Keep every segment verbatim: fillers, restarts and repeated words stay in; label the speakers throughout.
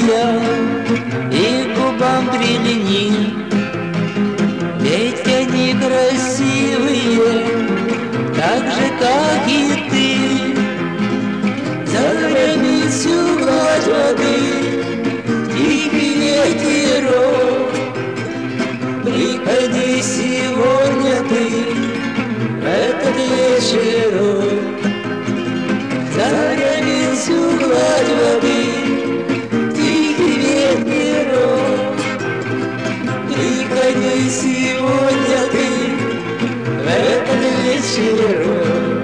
Speaker 1: моя, и губам прилини, ведь они красивые, так же, как и ты. За границу гладь воды, тихий ветерок, приходи сегодня ты в этот вечерок. За границу гладь воды, тихий ветерок, приходи сегодня ты в этот вечерок.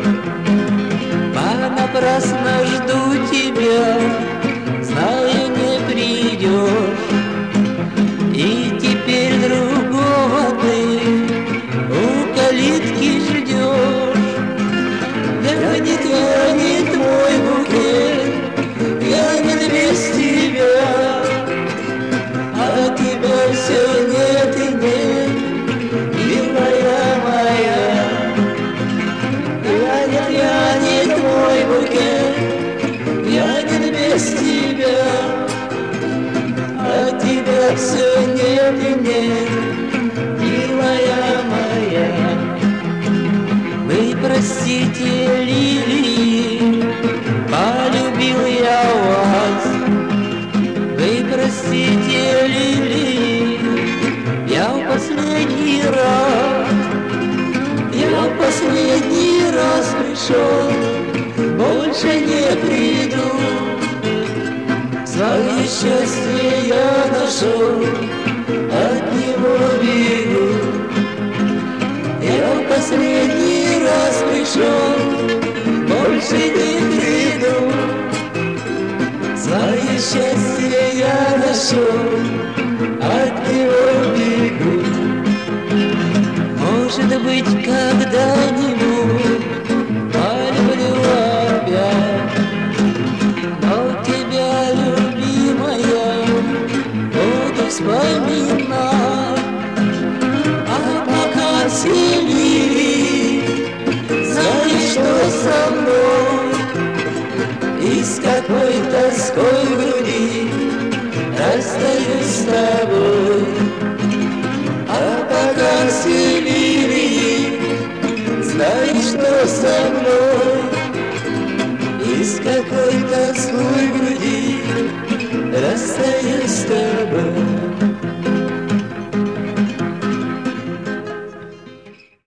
Speaker 1: Понапрасно жду тебя, знаю, не придешь, и теперь другого ты у калитки ждешь. Вянет, вянет мой букет, вянет без тебя, а тебя все нет и нет, милая моя. Вянет, вянет мой букет, вянет без тебя, а тебя все нет и нет, милая моя. Вы простите, лилии, полюбил я вас. Вы простите, лилии, я в последний раз, я в последний раз пришел, больше не приду. Свое счастье я нашел, от него бегу. Я в последний раз пришел, больше не приду. Свое счастье я нашел, от него бегу. Может быть, когда-нибудь полюблю опять, но тебя, любимая, буду вспоминать. А пока все лилии, знаешь, что со мной, и с какой тоской в груди расстаюсь с тобой. А пока все лилии, знаешь, что со мной, и с какой тоской в груди расстаюсь с тобой.